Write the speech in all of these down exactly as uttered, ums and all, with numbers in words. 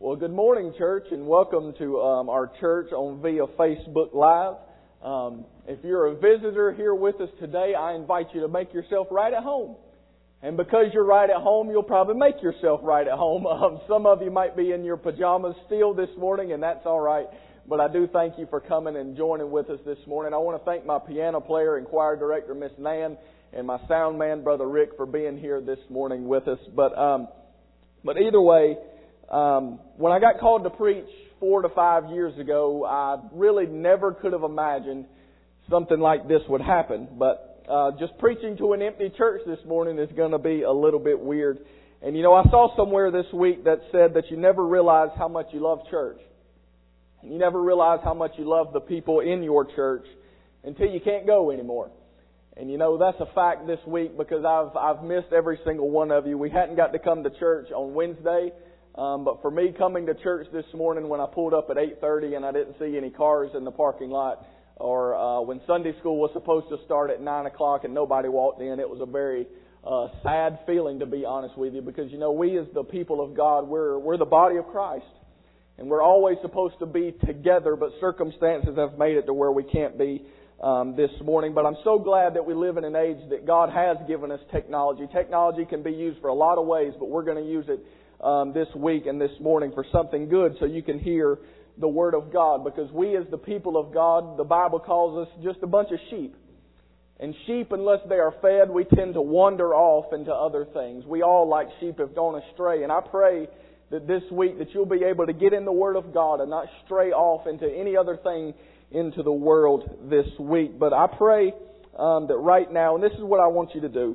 Well, good morning, church, and welcome to um, our church on via Facebook Live. Um, if you're a visitor here with us today, I invite you to make yourself right at home. And because you're right at home, you'll probably make yourself right at home. Um, some of you might be in your pajamas still this morning, and that's all right. But I do thank you for coming and joining with us this morning. I want to thank my piano player and choir director, Miss Nan, and my sound man, Brother Rick, for being here this morning with us. But um, but either way, um, when I got called to preach four to five years ago, I really never could have imagined something like this would happen. But uh, just preaching to an empty church this morning is going to be a little bit weird. And you know, I saw somewhere this week that said that you never realize how much you love church. You never realize how much you love the people in your church until you can't go anymore. And you know, that's a fact this week because I've I've missed every single one of you. We hadn't got to come to church on Wednesday, um, but for me coming to church this morning when I pulled up at eight thirty and I didn't see any cars in the parking lot, or uh, when Sunday school was supposed to start at nine o'clock and nobody walked in, it was a very uh, sad feeling, to be honest with you, because you know, we as the people of God, we're we're the body of Christ. And we're always supposed to be together, but circumstances have made it to where we can't be um, this morning. But I'm so glad that we live in an age that God has given us technology. Technology can be used for a lot of ways, but we're going to use it um, this week and this morning for something good so you can hear the Word of God. Because we as the people of God, the Bible calls us just a bunch of sheep. And sheep, unless they are fed, we tend to wander off into other things. We all, like sheep, have gone astray. And I pray that this week that you'll be able to get in the Word of God and not stray off into any other thing into the world this week. But I pray um, that right now, and this is what I want you to do,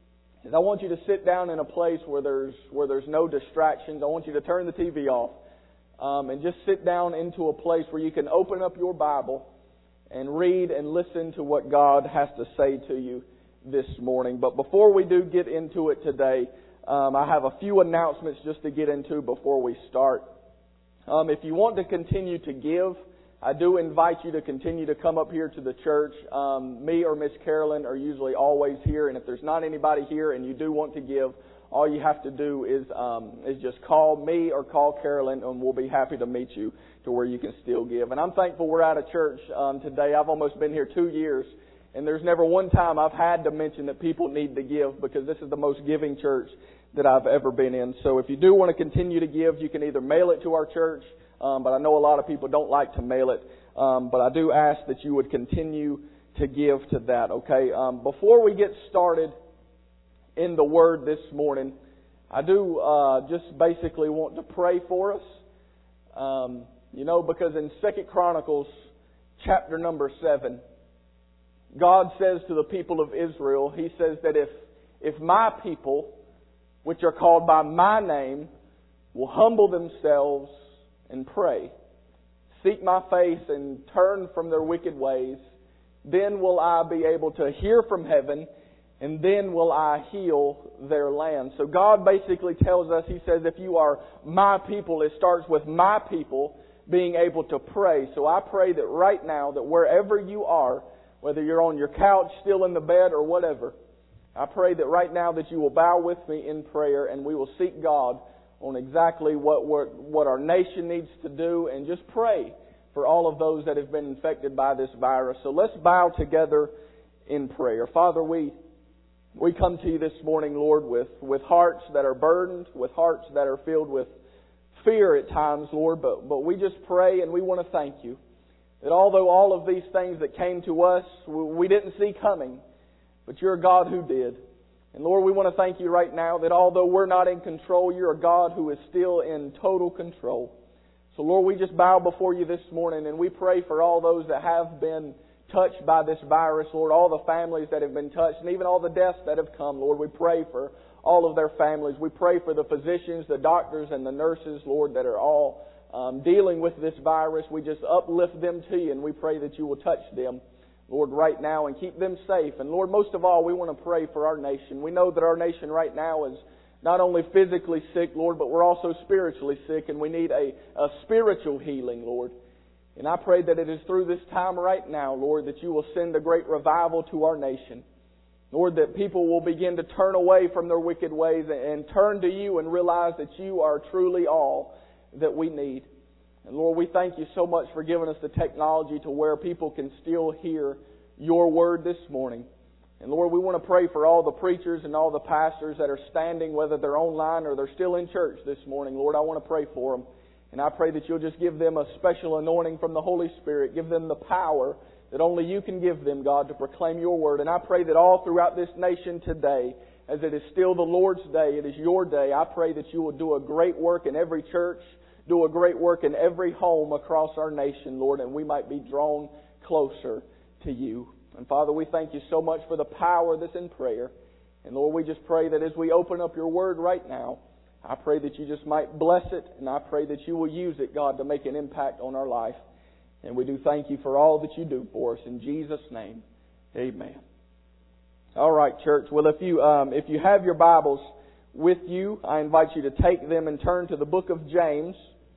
is I want you to sit down in a place where there's where there's no distractions. I want you to turn the T V off um, and just sit down into a place where you can open up your Bible and read and listen to what God has to say to you this morning. But before we do get into it today, Um, I have a few announcements just to get into before we start. Um, if you want to continue to give, I do invite you to continue to come up here to the church. Um, me or Miss Carolyn are usually always here, and if there's not anybody here and you do want to give, all you have to do is um, is just call me or call Carolyn, and we'll be happy to meet you to where you can still give. And I'm thankful we're out of church um, today. I've almost been here two years. And there's never one time I've had to mention that people need to give, because this is the most giving church that I've ever been in. So if you do want to continue to give, you can either mail it to our church, um, but I know a lot of people don't like to mail it. Um, but I do ask that you would continue to give to that, okay? Um, before we get started in the Word this morning, I do uh, just basically want to pray for us. Um, you know, because in Second Chronicles chapter number seven, God says to the people of Israel, He says that if if my people, which are called by my name, will humble themselves and pray, seek my face and turn from their wicked ways, then will I be able to hear from heaven, and then will I heal their land. So God basically tells us, He says, if you are my people, it starts with my people being able to pray. So I pray that right now, that wherever you are, whether you're on your couch, still in the bed, or whatever, I pray that right now that you will bow with me in prayer and we will seek God on exactly what, what, what our nation needs to do, and just pray for all of those that have been infected by this virus. So let's bow together in prayer. Father, we we come to you this morning, Lord, with, with hearts that are burdened, with hearts that are filled with fear at times, Lord, but, but we just pray and we want to thank you that although all of these things that came to us, we didn't see coming, but you're a God who did. And Lord, we want to thank you right now that although we're not in control, you're a God who is still in total control. So Lord, we just bow before you this morning and we pray for all those that have been touched by this virus, Lord, all the families that have been touched, and even all the deaths that have come, Lord. We pray for all of their families. We pray for the physicians, the doctors, and the nurses, Lord, that are all Um, dealing with this virus. We just uplift them to you, and we pray that you will touch them, Lord, right now, and keep them safe. And Lord, most of all, we want to pray for our nation. We know that our nation right now is not only physically sick, Lord, but we're also spiritually sick, and we need a, a spiritual healing, Lord. And I pray that it is through this time right now, Lord, that you will send a great revival to our nation. Lord, that people will begin to turn away from their wicked ways and turn to you and realize that you are truly all that we need. And Lord, we thank you so much for giving us the technology to where people can still hear your word this morning. And Lord, we want to pray for all the preachers and all the pastors that are standing, whether they're online or they're still in church this morning. Lord, I want to pray for them. And I pray that you'll just give them a special anointing from the Holy Spirit. Give them the power that only you can give them, God, to proclaim your word. And I pray that all throughout this nation today, as it is still the Lord's day, it is your day, I pray that you will do a great work in every church, do a great work in every home across our nation, Lord, and we might be drawn closer to you. And Father, we thank you so much for the power that's in prayer. And Lord, we just pray that as we open up your word right now, I pray that you just might bless it, and I pray that you will use it, God, to make an impact on our life. And we do thank you for all that you do for us. In Jesus' name, amen. All right, church. Well, if you um, if you have your Bibles with you, I invite you to take them and turn to the book of James.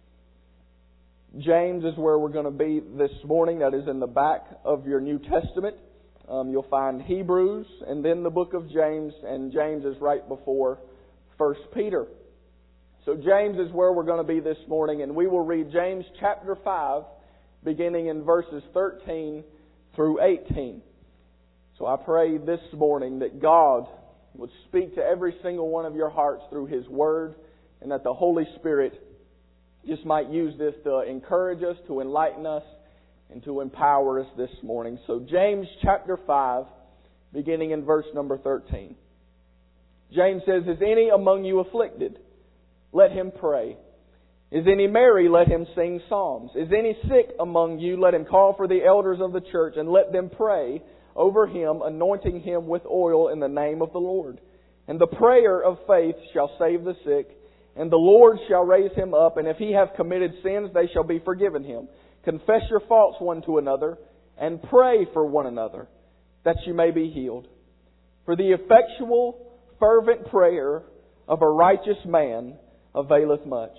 James is where we're going to be this morning. That is in the back of your New Testament. Um, you'll find Hebrews and then the book of James, and James is right before First Peter. So James is where we're going to be this morning, and we will read James chapter five, beginning in verses thirteen through eighteen. So I pray this morning that God would speak to every single one of your hearts through His Word, and that the Holy Spirit just might use this to encourage us, to enlighten us, and to empower us this morning. So James chapter five, beginning in verse number thirteen. James says, "Is any among you afflicted? Let him pray. Is any merry? Let him sing psalms. Is any sick among you? Let him call for the elders of the church, and let them pray over him, anointing him with oil in the name of the Lord. And the prayer of faith shall save the sick, and the Lord shall raise him up, and if he have committed sins, they shall be forgiven him. Confess your faults one to another, and pray for one another, that you may be healed. For the effectual, fervent prayer of a righteous man availeth much.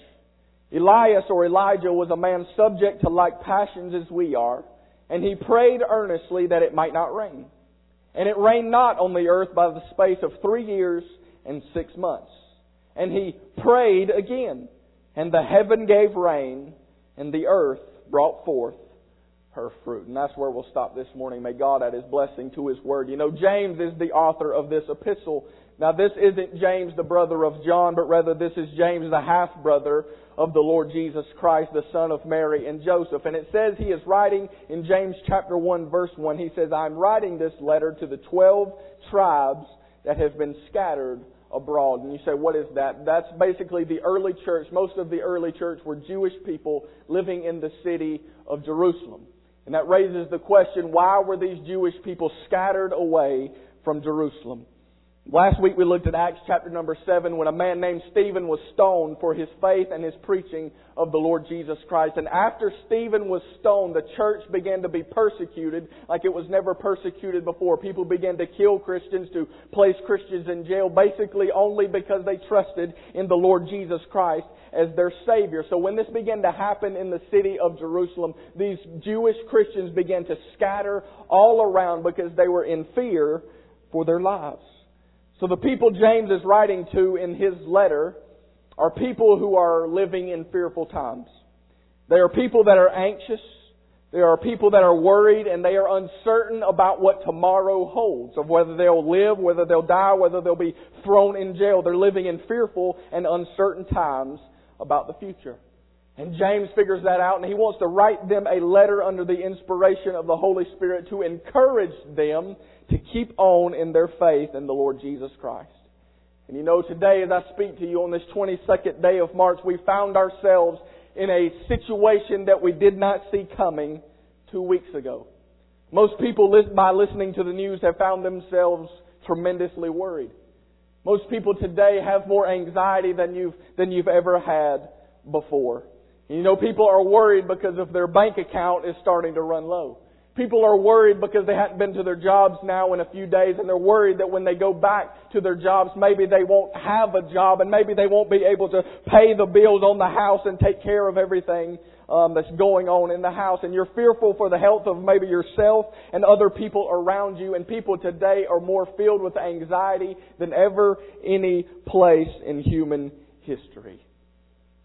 Elias or Elijah was a man subject to like passions as we are, and he prayed earnestly that it might not rain. And it rained not on the earth by the space of three years and six months. And he prayed again, and the heaven gave rain, and the earth brought forth her fruit." And that's where we'll stop this morning. May God add His blessing to His Word. You know, James is the author of this epistle. Now, this isn't James, the brother of John, but rather this is James, the half-brother of the Lord Jesus Christ, the son of Mary and Joseph. And it says he is writing in James chapter one, verse one, he says, "I'm writing this letter to the twelve tribes that have been scattered abroad." And you say, what is that? That's basically the early church. Most of the early church were Jewish people living in the city of Jerusalem. And that raises the question, why were these Jewish people scattered away from Jerusalem? Last week we looked at Acts chapter number seven, when a man named Stephen was stoned for his faith and his preaching of the Lord Jesus Christ. And after Stephen was stoned, the church began to be persecuted like it was never persecuted before. People began to kill Christians, to place Christians in jail, basically only because they trusted in the Lord Jesus Christ as their Savior. So when this began to happen in the city of Jerusalem, these Jewish Christians began to scatter all around because they were in fear for their lives. So the people James is writing to in his letter are people who are living in fearful times. They are people that are anxious. They are people that are worried, and they are uncertain about what tomorrow holds, of whether they'll live, whether they'll die, whether they'll be thrown in jail. They're living in fearful and uncertain times about the future. And James figures that out, and he wants to write them a letter under the inspiration of the Holy Spirit to encourage them to keep on in their faith in the Lord Jesus Christ. And you know, today as I speak to you on this twenty-second day of March, we found ourselves in a situation that we did not see coming two weeks ago. Most people, by listening to the news, have found themselves tremendously worried. Most people today have more anxiety than you've, than you've ever had before. You know, people are worried because of their bank account is starting to run low. People are worried because they hadn't been to their jobs now in a few days, and they're worried that when they go back to their jobs, maybe they won't have a job, and maybe they won't be able to pay the bills on the house and take care of everything um, that's going on in the house. And you're fearful for the health of maybe yourself and other people around you. And people today are more filled with anxiety than ever any place in human history.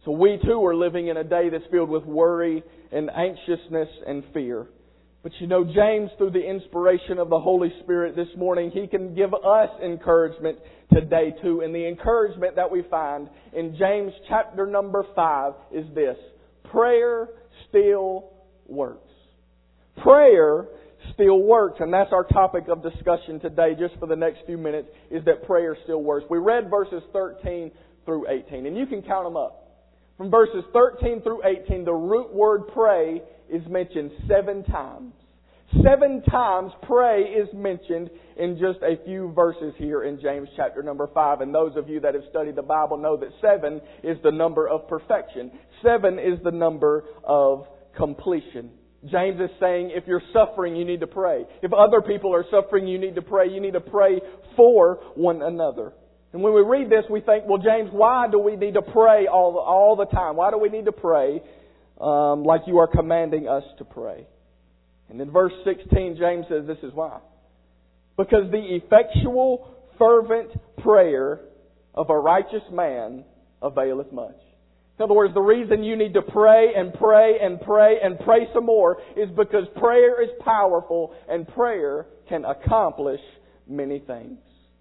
So we too are living in a day that's filled with worry and anxiousness and fear. But you know, James, through the inspiration of the Holy Spirit this morning, he can give us encouragement today too. And the encouragement that we find in James chapter number five is this: prayer still works. Prayer still works. And that's our topic of discussion today, just for the next few minutes, is that prayer still works. We read verses thirteen through eighteen, and you can count them up. From verses thirteen through eighteen, the root word pray is mentioned seven times. Seven times pray is mentioned in just a few verses here in James chapter number five. And those of you that have studied the Bible know that seven is the number of perfection. Seven is the number of completion. James is saying if you're suffering, you need to pray. If other people are suffering, you need to pray. You need to pray for one another. And when we read this, we think, well, James, why do we need to pray all, all the time? Why do we need to pray um, like you are commanding us to pray? And in verse sixteen, James says this is why. Because the effectual, fervent prayer of a righteous man availeth much. In other words, the reason you need to pray and pray and pray and pray some more is because prayer is powerful and prayer can accomplish many things.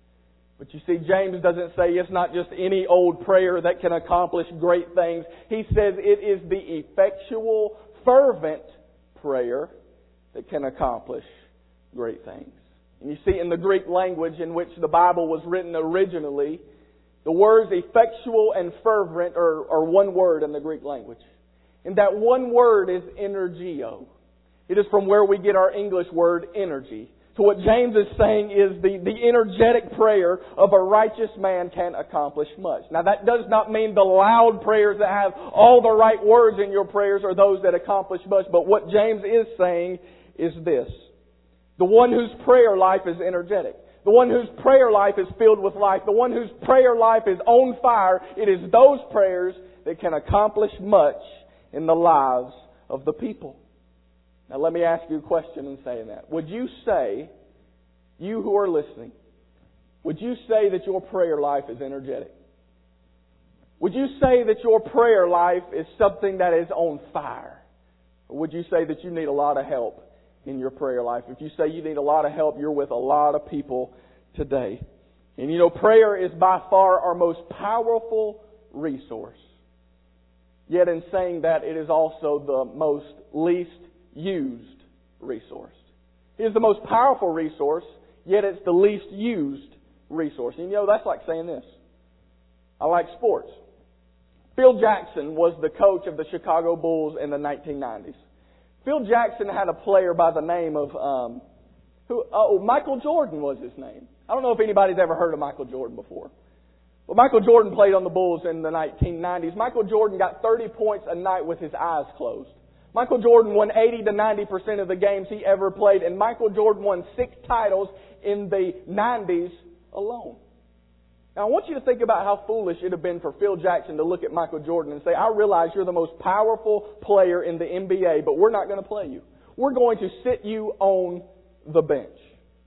But you see, James doesn't say it's not just any old prayer that can accomplish great things. He says it is the effectual, fervent prayer that can accomplish great things. And you see, in the Greek language in which the Bible was written originally, the words effectual and fervent are, are one word in the Greek language. And that one word is energio. It is from where we get our English word energy. So what James is saying is the, the energetic prayer of a righteous man can accomplish much. Now that does not mean the loud prayers that have all the right words in your prayers are those that accomplish much. But what James is saying is this: the one whose prayer life is energetic, the one whose prayer life is filled with life, the one whose prayer life is on fire, it is those prayers that can accomplish much in the lives of the people. Now let me ask you a question in saying that. Would you say, you who are listening, would you say that your prayer life is energetic? Would you say that your prayer life is something that is on fire? Or would you say that you need a lot of help in your prayer life? If you say you need a lot of help, you're with a lot of people today. And you know, prayer is by far our most powerful resource. Yet in saying that, it is also the most least used resource. It is the most powerful resource, yet it's the least used resource. And you know, that's like saying this: I like sports. Phil Jackson was the coach of the Chicago Bulls in the nineteen nineties. Phil Jackson had a player by the name of, um, who, oh, Michael Jordan was his name. I don't know if anybody's ever heard of Michael Jordan before. But Michael Jordan played on the Bulls in the nineteen nineties. Michael Jordan got thirty points a night with his eyes closed. Michael Jordan won eighty to ninety percent of the games he ever played, and Michael Jordan won six titles in the nineties alone. Now I want you to think about how foolish it would have been for Phil Jackson to look at Michael Jordan and say, I realize you're the most powerful player in the N B A, but we're not going to play you. We're going to sit you on the bench.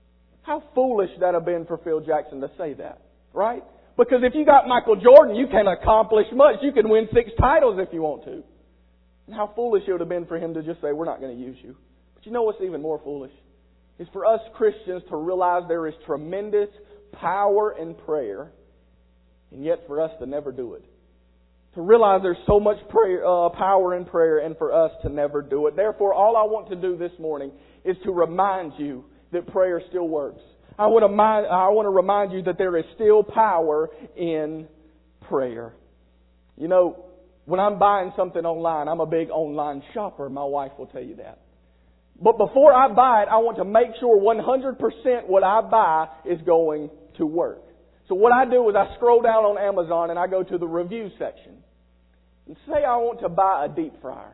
How foolish that would have been for Phil Jackson to say that, right? Because if you got Michael Jordan, you can accomplish much. You can win six titles if you want to. And how foolish it would have been for him to just say, we're not going to use you. But you know what's even more foolish? It's for us Christians to realize there is tremendous power in prayer, and yet for us to never do it. To realize there's so much prayer, uh, power in prayer, and for us to never do it. Therefore, all I want to do this morning is to remind you that prayer still works. I want to mind, I want to remind you that there is still power in prayer. You know, when I'm buying something online, I'm a big online shopper. My wife will tell you that. But before I buy it, I want to make sure one hundred percent what I buy is going to work. So what I do is I scroll down on Amazon and I go to the review section. And say I want to buy a deep fryer.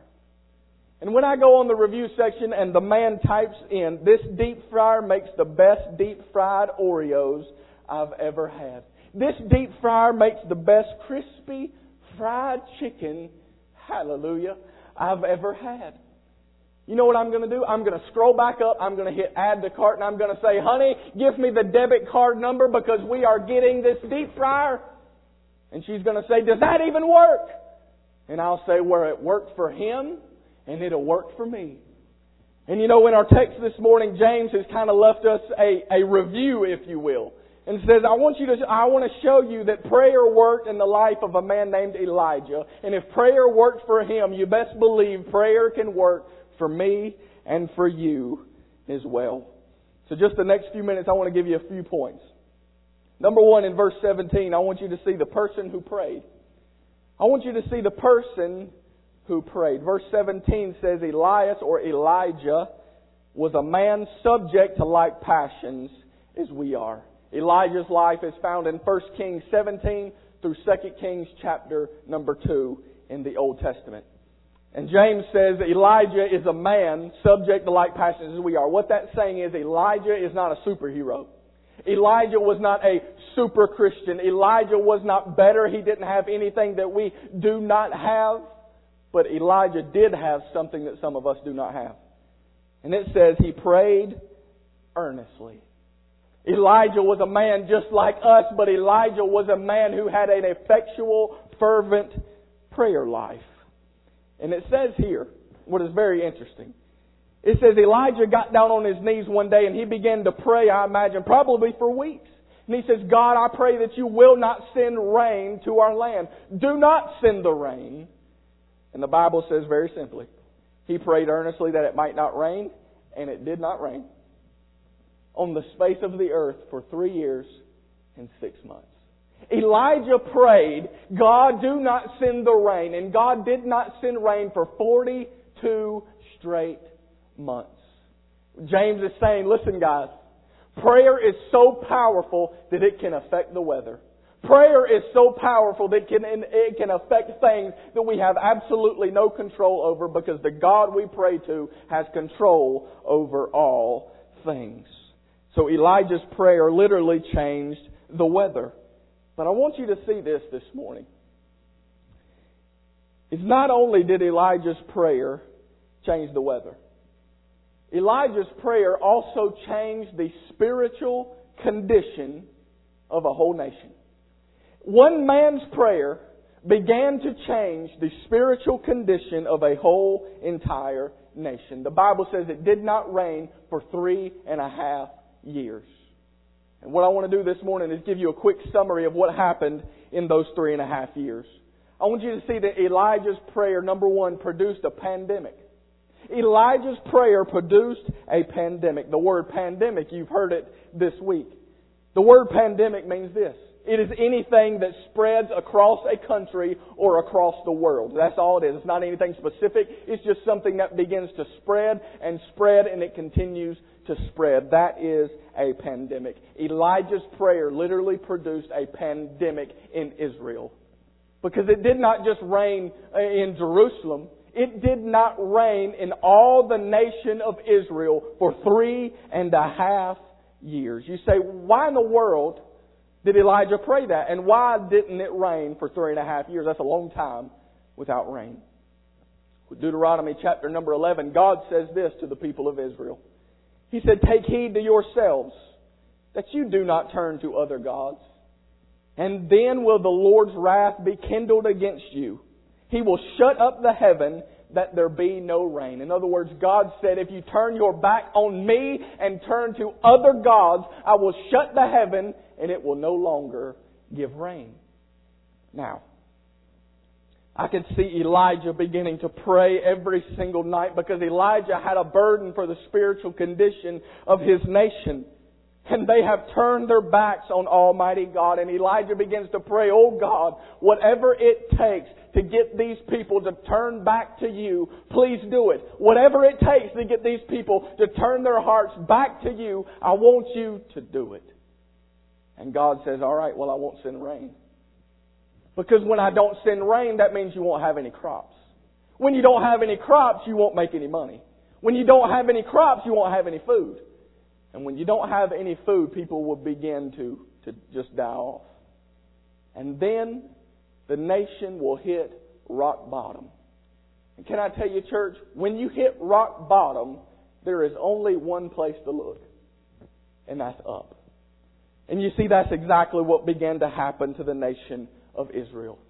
And when I go on the review section and the man types in, this deep fryer makes the best deep fried Oreos I've ever had. This deep fryer makes the best crispy fried chicken, hallelujah, I've ever had. You know what I'm going to do? I'm going to scroll back up, I'm going to hit add to cart, and I'm going to say, honey, give me the debit card number because we are getting this deep fryer. And she's going to say, does that even work? And I'll say where it worked for him, and it'll work for me. And you know, in our text this morning, James has kind of left us a, a review, if you will. And says, I want you to, I want to show you that prayer worked in the life of a man named Elijah. And if prayer worked for him, you best believe prayer can work for me and for you as well. So just the next few minutes, I want to give you a few points. Number one, in verse seventeen, I want you to see the person who prayed. I want you to see the person who prayed. Verse seventeen says, Elias or Elijah was a man subject to like passions as we are. Elijah's life is found in First Kings seventeen through Second Kings chapter number two in the Old Testament. And James says Elijah is a man subject to like passions as we are. What that's saying is Elijah is not a superhero. Elijah was not a super Christian. Elijah was not better. He didn't have anything that we do not have. But Elijah did have something that some of us do not have. And it says he prayed earnestly. Elijah was a man just like us, but Elijah was a man who had an effectual, fervent prayer life. And it says here, what is very interesting, it says Elijah got down on his knees one day and he began to pray, I imagine, probably for weeks. And he says, God, I pray that you will not send rain to our land. Do not send the rain. And the Bible says very simply, he prayed earnestly that it might not rain, and it did not rain on the space of the earth for three years and six months. Elijah prayed, God, do not send the rain. And God did not send rain for forty-two straight months. James is saying, listen guys, prayer is so powerful that it can affect the weather. Prayer is so powerful that it can, it can affect things that we have absolutely no control over, because the God we pray to has control over all things. So Elijah's prayer literally changed the weather. But I want you to see this this morning. It's not only did Elijah's prayer change the weather. Elijah's prayer also changed the spiritual condition of a whole nation. One man's prayer began to change the spiritual condition of a whole entire nation. The Bible says it did not rain for three and a half years. And what I want to do this morning is give you a quick summary of what happened in those three and a half years. I want you to see that Elijah's prayer, number one, produced a pandemic. Elijah's prayer produced a pandemic. The word pandemic, you've heard it this week. The word pandemic means this. It is anything that spreads across a country or across the world. That's all it is. It's not anything specific. It's just something that begins to spread and spread, and it continues to spread. That is a pandemic. Elijah's prayer literally produced a pandemic in Israel. Because it did not just rain in Jerusalem. It did not rain in all the nation of Israel for three and a half years. You say, why in the world did Elijah pray that? And why didn't it rain for three and a half years? That's a long time without rain. Deuteronomy chapter number eleven, God says this to the people of Israel. He said, take heed to yourselves that you do not turn to other gods. And then will the Lord's wrath be kindled against you. He will shut up the heaven that there be no rain. In other words, God said, if you turn your back on me and turn to other gods, I will shut the heaven and it will no longer give rain. Now, I could see Elijah beginning to pray every single night, because Elijah had a burden for the spiritual condition of his nation. And they have turned their backs on Almighty God. And Elijah begins to pray, oh God, whatever it takes to get these people to turn back to you, please do it. Whatever it takes to get these people to turn their hearts back to you, I want you to do it. And God says, all right, well, I won't send rain. Because when I don't send rain, that means you won't have any crops. When you don't have any crops, you won't make any money. When you don't have any crops, you won't have any food. And when you don't have any food, people will begin to, to just die off. And then the nation will hit rock bottom. And can I tell you, church, when you hit rock bottom, there is only one place to look. And that's up. And you see, that's exactly what began to happen to the nation of Israel.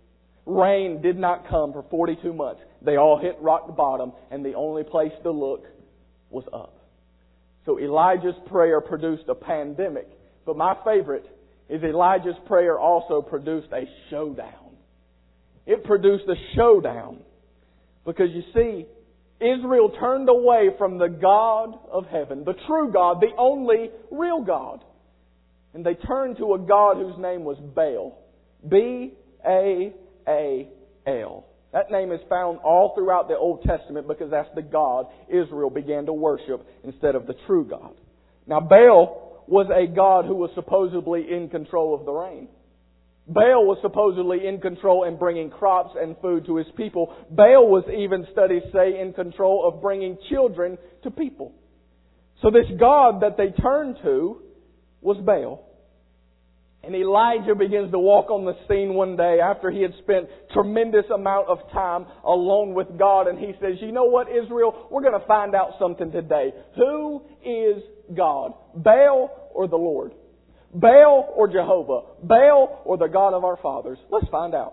Rain did not come for forty-two months. They all hit rock bottom, and the only place to look was up. So Elijah's prayer produced a pandemic. But my favorite is Elijah's prayer also produced a showdown. It produced a showdown. Because you see, Israel turned away from the God of heaven, the true God, the only real God. And they turned to a God whose name was Baal. B A A L. That name is found all throughout the Old Testament because that's the God Israel began to worship instead of the true God. Now Baal was a God who was supposedly in control of the rain. Baal was supposedly in control in bringing crops and food to his people. Baal was even, studies say, in control of bringing children to people. So this God that they turned to was Baal. And Elijah begins to walk on the scene one day after he had spent tremendous amount of time alone with God. And he says, you know what, Israel? We're going to find out something today. Who is God? Baal or the Lord? Baal or Jehovah? Baal or the God of our fathers? Let's find out.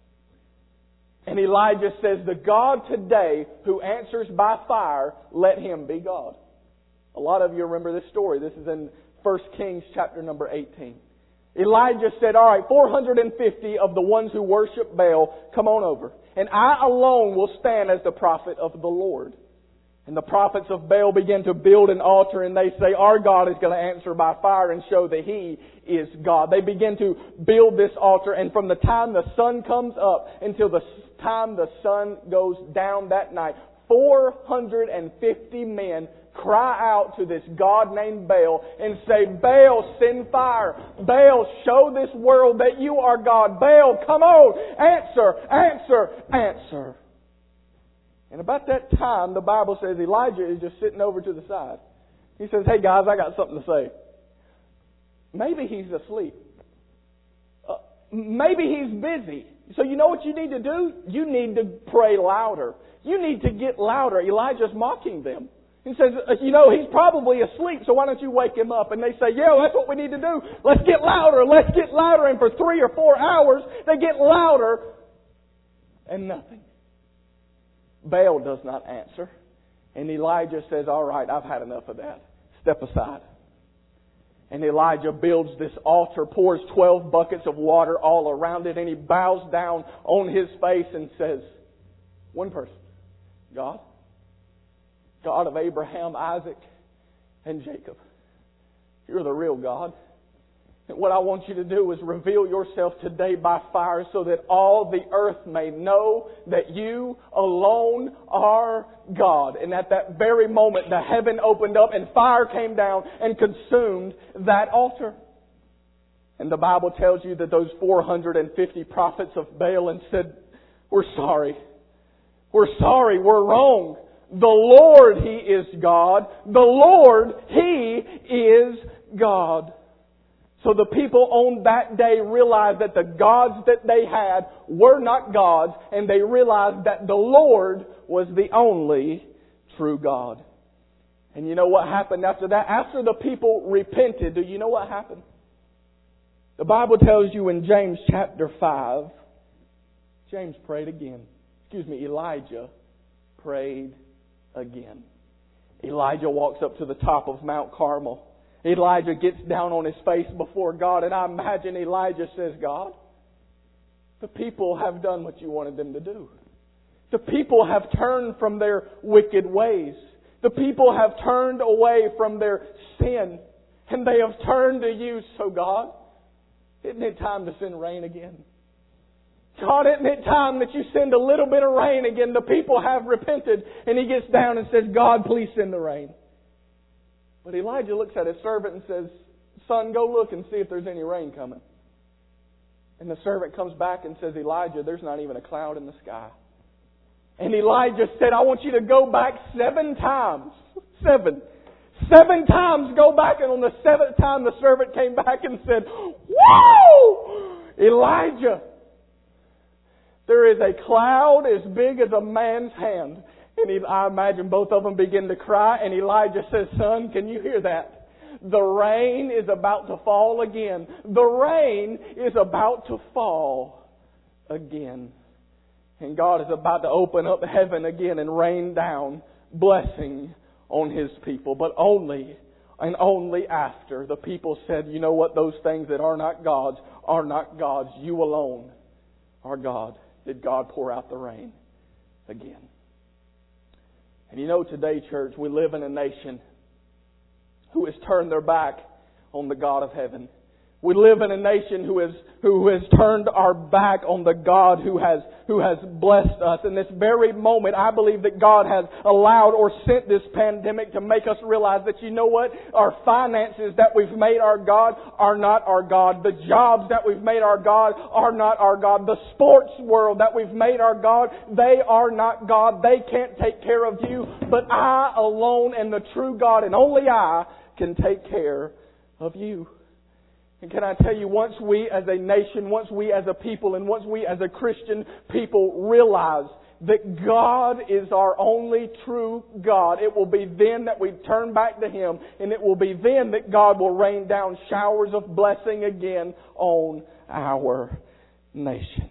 And Elijah says, the God today who answers by fire, let him be God. A lot of you remember this story. This is in First Kings chapter number eighteen. Elijah said, all right, four hundred fifty of the ones who worship Baal, come on over. And I alone will stand as the prophet of the Lord. And the prophets of Baal begin to build an altar and they say, our God is going to answer by fire and show that He is God. They begin to build this altar, and from the time the sun comes up until the time the sun goes down that night, four hundred fifty men cry out to this God named Baal and say, Baal, send fire. Baal, show this world that you are God. Baal, come on, answer, answer, answer. And about that time, the Bible says Elijah is just sitting over to the side. He says, hey guys, I got something to say. Maybe he's asleep. Uh, maybe he's busy. So you know what you need to do? You need to pray louder. You need to get louder. Elijah's mocking them. He says, you know, he's probably asleep, so why don't you wake him up? And they say, yeah, that's what we need to do. Let's get louder. Let's get louder. And for three or four hours, they get louder. And nothing. Baal does not answer. And Elijah says, all right, I've had enough of that. Step aside. And Elijah builds this altar, pours twelve buckets of water all around it, and he bows down on his face and says, one person, God, God of Abraham, Isaac, and Jacob. You're the real God. And what I want you to do is reveal yourself today by fire so that all the earth may know that you alone are God. And at that very moment, the heaven opened up and fire came down and consumed that altar. And the Bible tells you that those four hundred fifty prophets of Baal and said, we're sorry. We're sorry. We're wrong. The Lord, He is God. The Lord, He is God. So the people on that day realized that the gods that they had were not gods, and they realized that the Lord was the only true God. And you know what happened after that? After the people repented, do you know what happened? The Bible tells you in James chapter five, James prayed again. Excuse me, Elijah prayed again. Elijah walks up to the top of Mount Carmel. Elijah gets down on his face before God, and I imagine Elijah says, God, the people have done what you wanted them to do. The people have turned from their wicked ways. The people have turned away from their sin, and they have turned to you. So God, isn't it time to send rain again? God, isn't it time that you send a little bit of rain again? The people have repented. And he gets down and says, God, please send the rain. But Elijah looks at his servant and says, son, go look and see if there's any rain coming. And the servant comes back and says, Elijah, there's not even a cloud in the sky. And Elijah said, I want you to go back seven times. Seven. Seven times go back. And on the seventh time, the servant came back and said, whoa! Elijah, there is a cloud as big as a man's hand. And he, I imagine both of them begin to cry. And Elijah says, son, can you hear that? The rain is about to fall again. The rain is about to fall again. And God is about to open up heaven again and rain down blessing on His people. But only and only after the people said, you know what, those things that are not God's are not God's. You alone are God. Did God pour out the rain again. And you know, today, church, we live in a nation who has turned their back on the God of heaven. We live in a nation who has who has turned our back on the God who has who has blessed us. In this very moment, I believe that God has allowed or sent this pandemic to make us realize that, you know what? Our finances that we've made our God are not our God. The jobs that we've made our God are not our God. The sports world that we've made our God, they are not God. They can't take care of you. But I alone am the true God, and only I can take care of you. And can I tell you, once we as a nation, once we as a people, and once we as a Christian people realize that God is our only true God, it will be then that we turn back to Him, and it will be then that God will rain down showers of blessing again on our nation.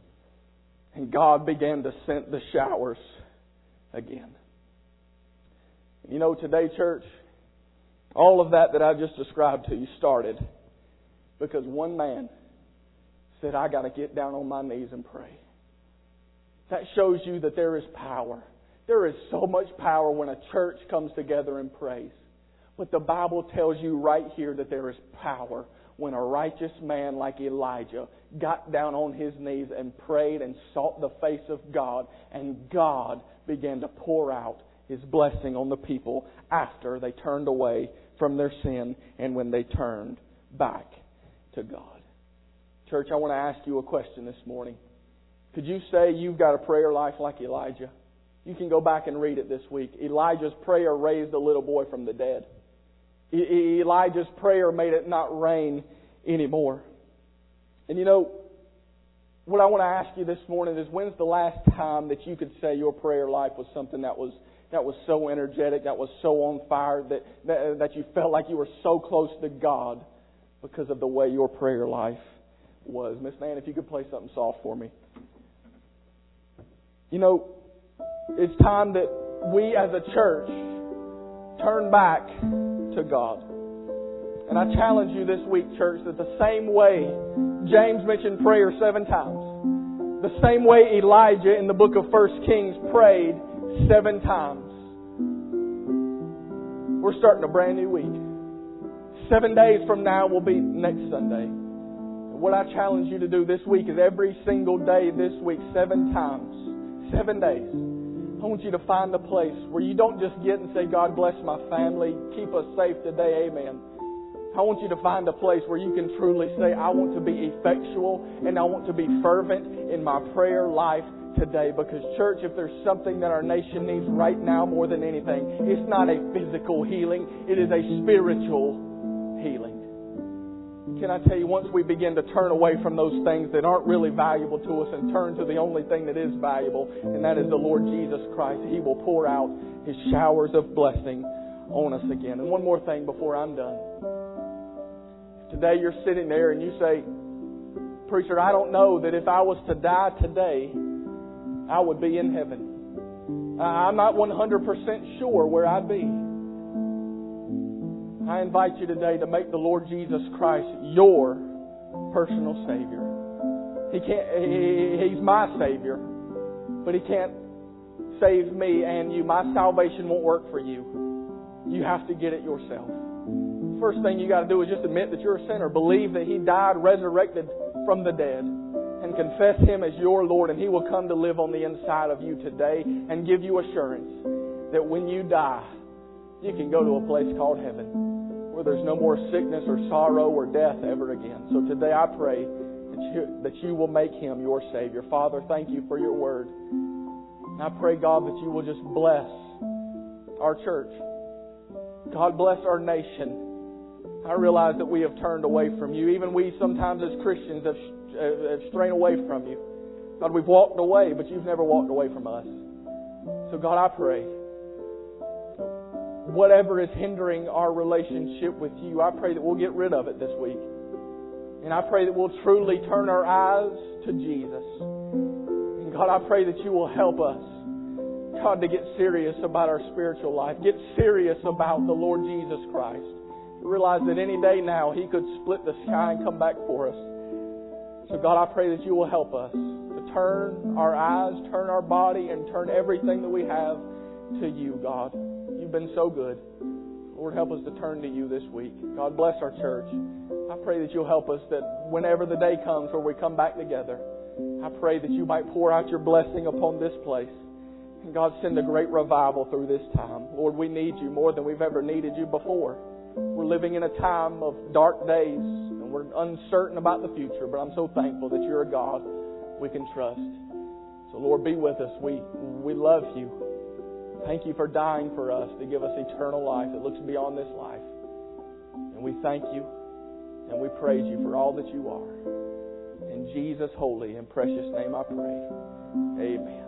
And God began to send the showers again. You know, today, church, all of that that I just described to you started because one man said, I got to get down on my knees and pray. That shows you that there is power. There is so much power when a church comes together and prays. But the Bible tells you right here that there is power when a righteous man like Elijah got down on his knees and prayed and sought the face of God, and God began to pour out His blessing on the people after they turned away from their sin and when they turned back to God. Church, I want to ask you a question this morning. Could you say you've got a prayer life like Elijah? You can go back and read it this week. Elijah's prayer raised a little boy from the dead. E- Elijah's prayer made it not rain anymore. And you know, what I want to ask you this morning is, when's the last time that you could say your prayer life was something that was that was so energetic, that was so on fire, that, that that you felt like you were so close to God because of the way your prayer life was? Miss Nan, if you could play something soft for me. You know, it's time that we as a church turn back to God. And I challenge you this week, church, that the same way James mentioned prayer seven times, the same way Elijah in the book of First Kings prayed seven times. We're starting a brand new week. Seven days from now will be next Sunday. And what I challenge you to do this week is every single day this week, seven times, seven days, I want you to find a place where you don't just get and say, God bless my family, keep us safe today, amen. I want you to find a place where you can truly say, I want to be effectual and I want to be fervent in my prayer life today. Because, church, if there's something that our nation needs right now more than anything, it's not a physical healing, it is a spiritual healing. Can I tell you, once we begin to turn away from those things that aren't really valuable to us and turn to the only thing that is valuable, and that is the Lord Jesus Christ, He will pour out His showers of blessing on us again. And one more thing before I'm done. Today you're sitting there and you say, Preacher, I don't know that if I was to die today, I would be in heaven. I'm not one hundred percent sure where I'd be. I invite you today to make the Lord Jesus Christ your personal Savior. He can't, he, He's my Savior, but He can't save me and you. My salvation won't work for you. You have to get it yourself. First thing you got to do is just admit that you're a sinner. Believe that He died, resurrected from the dead, and confess Him as your Lord, and He will come to live on the inside of you today and give you assurance that when you die, you can go to a place called heaven where there's no more sickness or sorrow or death ever again. So today I pray that you, that you will make Him your Savior. Father, thank You for Your Word. And I pray, God, that You will just bless our church. God, bless our nation. I realize that we have turned away from You. Even we sometimes as Christians have, have strayed away from You. God, we've walked away, but You've never walked away from us. So God, I pray, whatever is hindering our relationship with You, I pray that we'll get rid of it this week. And I pray that we'll truly turn our eyes to Jesus. And God, I pray that you will help us, God, to get serious about our spiritual life. Get serious about the Lord Jesus Christ. Realize that any day now He could split the sky and come back for us. So God, I pray that you will help us to turn our eyes, turn our body, and turn everything that we have to you, God. You've been so good. Lord, help us to turn to you this week. God, bless our church. I pray that you'll help us that whenever the day comes where we come back together, I pray that you might pour out your blessing upon this place. And God, send a great revival through this time. Lord, we need you more than we've ever needed you before. We're living in a time of dark days, and we're uncertain about the future, but I'm so thankful that you're a God we can trust. So Lord, be with us. We, we love you. Thank you for dying for us to give us eternal life that looks beyond this life. And we thank you and we praise you for all that you are. In Jesus' holy and precious name I pray. Amen.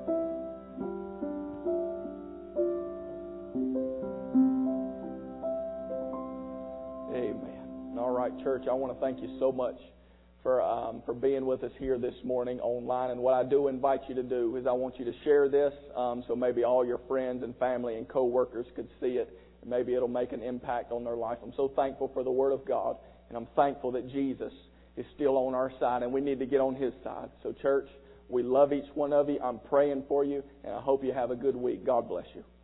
Amen. All right, church, I want to thank you so much for um, for being with us here this morning online. And what I do invite you to do is I want you to share this um, so maybe all your friends and family and co-workers could see it. And maybe it'll make an impact on their life. I'm so thankful for the Word of God. And I'm thankful that Jesus is still on our side, and we need to get on His side. So, church, we love each one of you. I'm praying for you, and I hope you have a good week. God bless you.